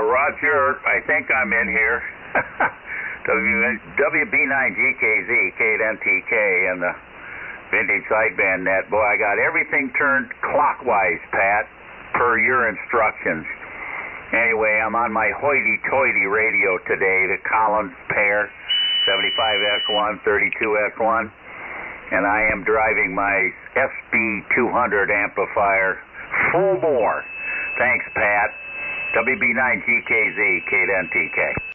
Roger, I think I'm in here. WB9GKZ, K8NTK, and the Vintage Sideband Net. Boy, I got everything turned clockwise, Pat, per your instructions. Anyway, I'm on my hoity-toity radio today, the Collins pair, 75X1, 32X1, and I am driving my SB200 amplifier full bore. Thanks, Pat. WB9GKZ, K8NTK.